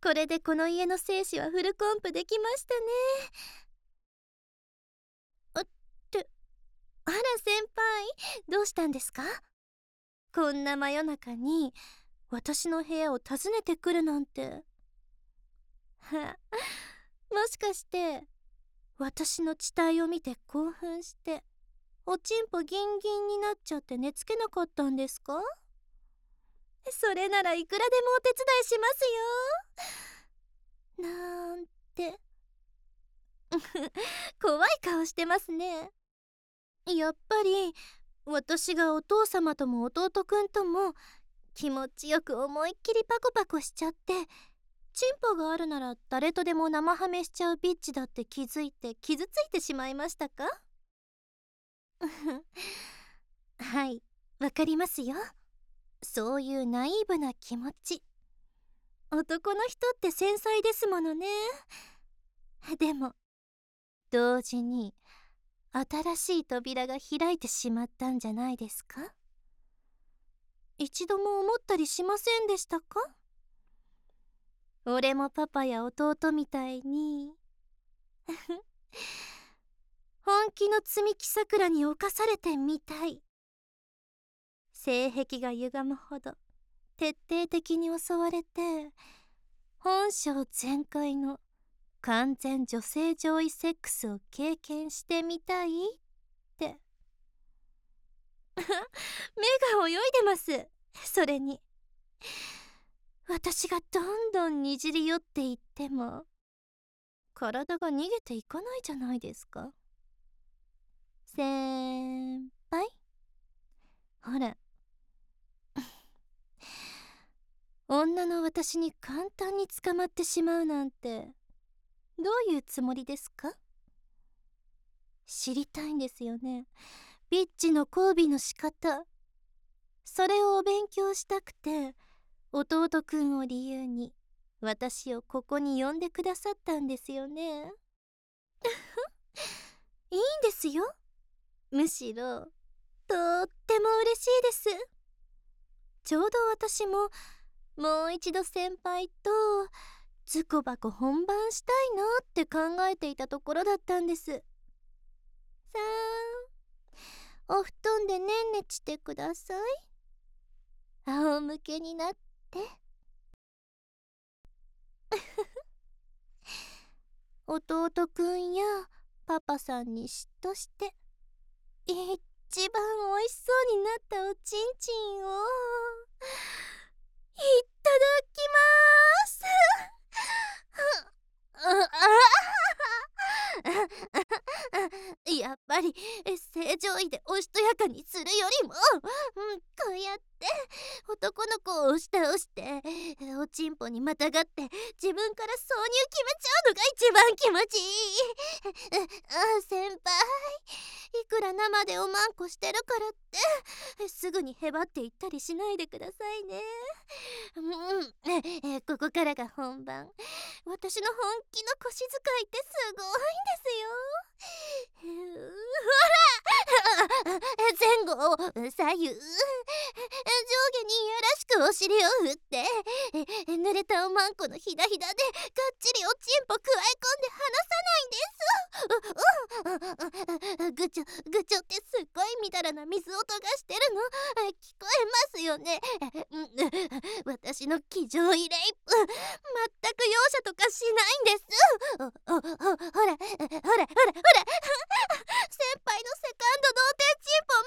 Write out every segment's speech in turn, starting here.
これでこの家の精子はフルコンプできましたね。あら先輩、どうしたんですか？こんな真夜中に私の部屋を訪ねてくるなんて。もしかして私の地帯を見て興奮しておちんぽギンギンになっちゃって寝つけなかったんですか？それならいくらでもお手伝いしますよ。なんて怖い顔してますね。やっぱり私がお父様とも弟くんとも気持ちよく思いっきりパコパコしちゃって、チンポがあるなら誰とでも生ハメしちゃうビッチだって気づいて傷ついてしまいましたか？はい、わかりますよ。そういうナイーブな気持ち。男の人って繊細ですものね。でも同時に新しい扉が開いてしまったんじゃないですか？一度も思ったりしませんでしたか？俺もパパや弟みたいに本気の積み木桜に侵されてみたい。性癖が歪むほど徹底的に襲われて本性全開の完全女性上位セックスを経験してみたいって目が泳いでます。それに私がどんどんにじり寄っていっても体が逃げていかないじゃないですか。先輩、ほら女の私に簡単に捕まってしまうなんてどういうつもりですか？知りたいんですよね、ビッチの交尾の仕方。それをお勉強したくて弟くんを理由に私をここに呼んでくださったんですよね。いいんですよ。むしろとっても嬉しいです。ちょうど私ももう一度先輩とズコバコ本番したいなって考えていたところだったんです。さあ、お布団でねんねしてください。仰向けになって弟くんやパパさんに嫉妬して一番おいしそうになったおちんちんをいただきます。やっぱり正常位でおしとやかにするよりも、こうやって男の子を押し倒しておちんぽにまたがって自分から挿入決めちゃうのが一番気持ちいい。先輩、いくら生でおまんこしてるからってすぐにへばっていったりしないでくださいね。ここからが本番。私の本気の腰使いってすごいんですよ。ほら前後左右上下にいやらしくお尻を振って濡れたおまんこのひだひだでがっちりおちんぽくわえ込んで離さないんです。ぐちょぐちょってすっごいみだらな水音がしてるの聞こえますよね。私の気上位レイプ全く容赦とかしないんです。ほら先輩のセカンド童貞チンポ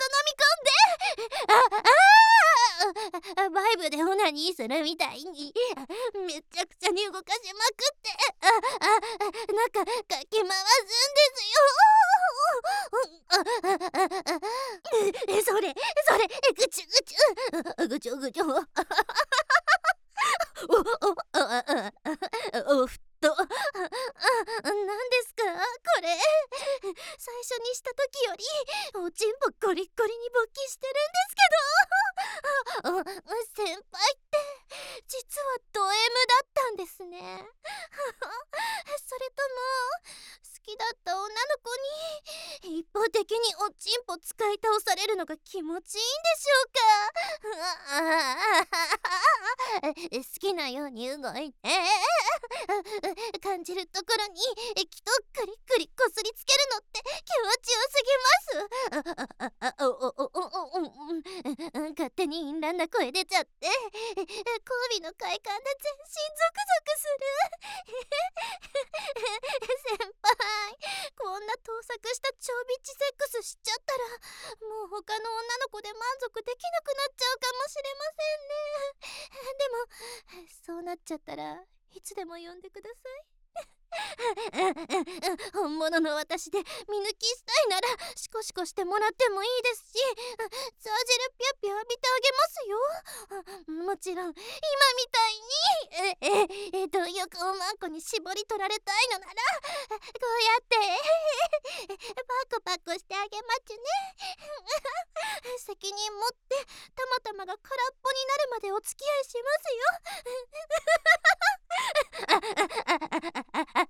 丸ごと飲み込んでバイブでオナニーするみたいにめちゃくちゃに動かしまくって中かき回すんですよ。それぐちゅぐちゅぐちょぐちょおふと何ですかこれ。最初にした時よりおちんぽゴリッゴリに勃起してるんですけど先輩って実はド M だったんですね。それとも好きだった女の子に一方的におちんぽ使い倒されるのが気持ちいいんでしょうか。 好きなように動いて感じるところに液とクリクリこすりつけるのって気持ちよすぎます。勝手に淫乱な声出ちゃって交尾の快感で全身ゾクゾクする先輩、こんな盗作した超ビッチセックスしちゃったらもう他の女の子で満足できなくなっちゃうかもしれませんね。でもそうなっちゃったらいつでも呼んでください。本物の私で見抜きしたいならシコシコしてもらってもいいですし、ザージェルピャピャ浴びてあげますよ。もちろん今みたいに貪欲おまんこに絞り取られたいのならこうやってパコパコしてあげまちゅね。責任持ってたまたまが空っぽになるまでお付き合いしますよ。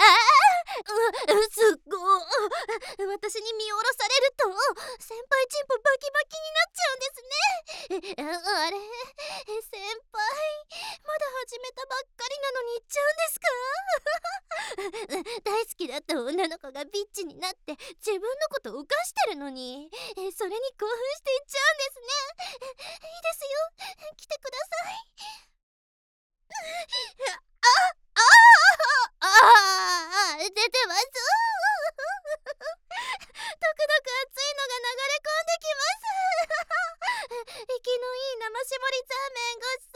すっごい、私に見下ろされると先輩チンポバキバキになっちゃうんですね。あれ、先輩まだ始めたばっかりなのに行っちゃうんですか？大好きだった女の子がビッチになって自分のこと浮かしてるのにそれに興奮して行っちゃうんですね。いいですよ、来てください。出てます。とくどく熱いのが流れ込んできます。息のいい生絞りザーメンごち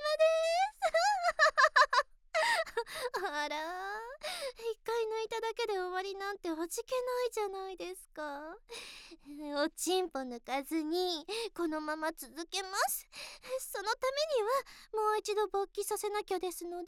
そうさまです。あら、一回抜いただけで終わりなんて味気ないじゃないですか。おちんぽ抜かずにこのまま続けます。そのためにはもう一度勃起させなきゃですので、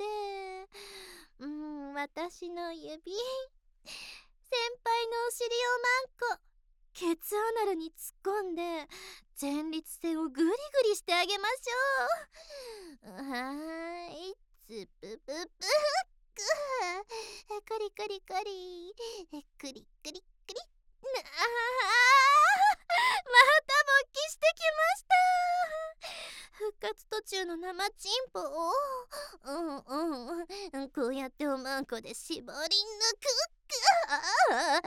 私の指、先輩のお尻をまんこケツアナルに突っ込んで前立腺をグリグリしてあげましょう。はーい、つぷぷぷっくクリクリクリクリクリクリ、また勃起してきました。復活途中の生チンポをこうやっておまんこで絞り抜く。やっ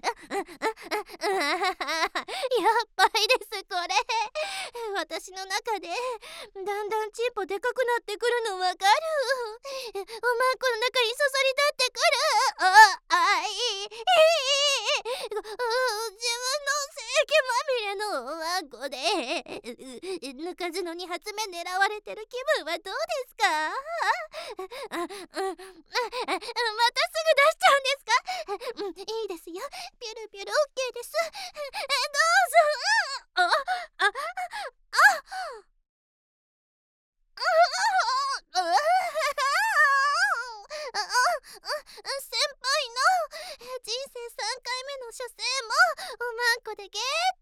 ぱりですこれ。私の中でだんだんチンポでかくなってくるのわかる。おまんこの中にそそり立ってくる。自分の精液まみれのおまんこで抜かずの2発目狙われてる気分はどうですか？またすぐ出しちゃうんですか？いいですよ、ピュルピュル OK です。どうぞ。先輩の人生3回目の射精もおまんこでゲッ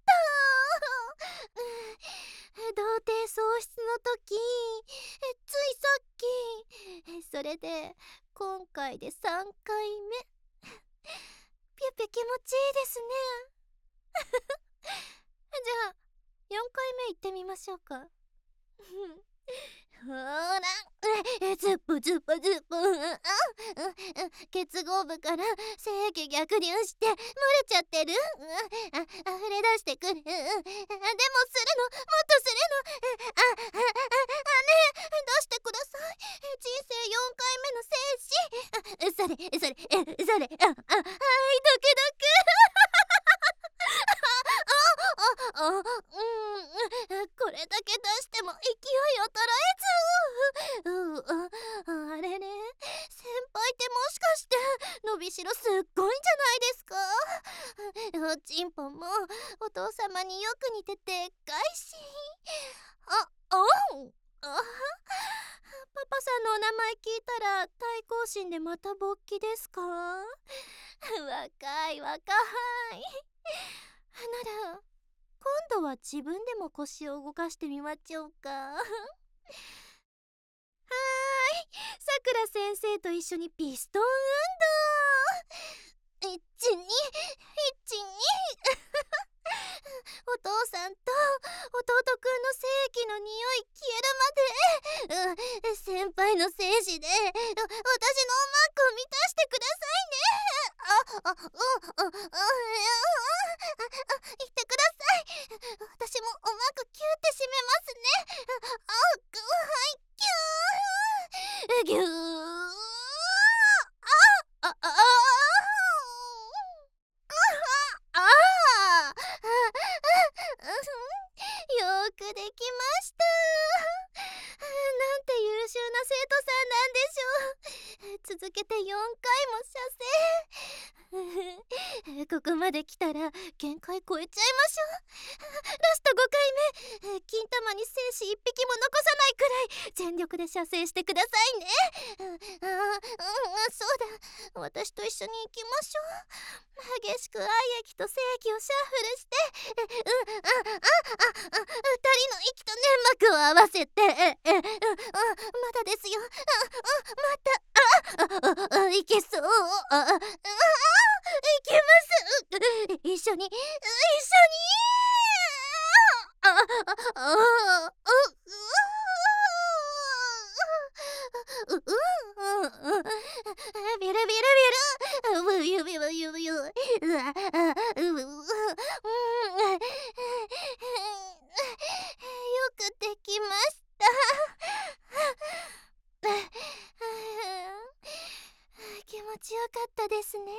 ト。童貞喪失の時ついさっきそれで今回で3回目。ピュピュ気持ちいいですね。じゃあ4回目行ってみましょうか。ほら、ズップズップズップ、結合部から精液逆流して漏れちゃってる。溢れ出してくる。でもするの、もっとするの。ね、出してください。人生4回目の精子。それ、はい、ドキドキ。これだけ出しても勢い衰えず。あれね、先輩ってもしかして伸びしろすっごいんじゃないですか？おちんぽもお父様によく似てでっかいし。パパさんのお名前聞いたら対抗心でまた勃起ですか？若い。なら今度は自分でも腰を動かしてみましょうか。はーい、さくら先生と一緒にピストン運動。12お父さんと弟くんの精液の匂い消えるまで精先輩の精子で私のおまんこを満たしてくださいね。言ってください。私もおまんこキューって締めますね。はいキューぎゅー。よーくできました。なんて優秀な生徒さんなんでしょう。続けて4回も射精。ここまで来たら限界超えちゃいましょう。ラスト5回目。金玉に精子1匹も残さないくらい全力で射精してくださいね。そうだ、私と一緒に行きましょう。激しく愛液と精液をシャッフルして、二人の息と粘膜を合わせて、まだですよ。また、いけそう。いけます。一緒に。ビルビルビル、ゆびゅゆびゅ、よくできました。気持ちよかったですね。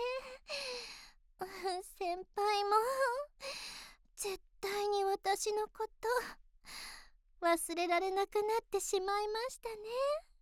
先輩も絶対に私のこと忘れられなくなってしまいましたね。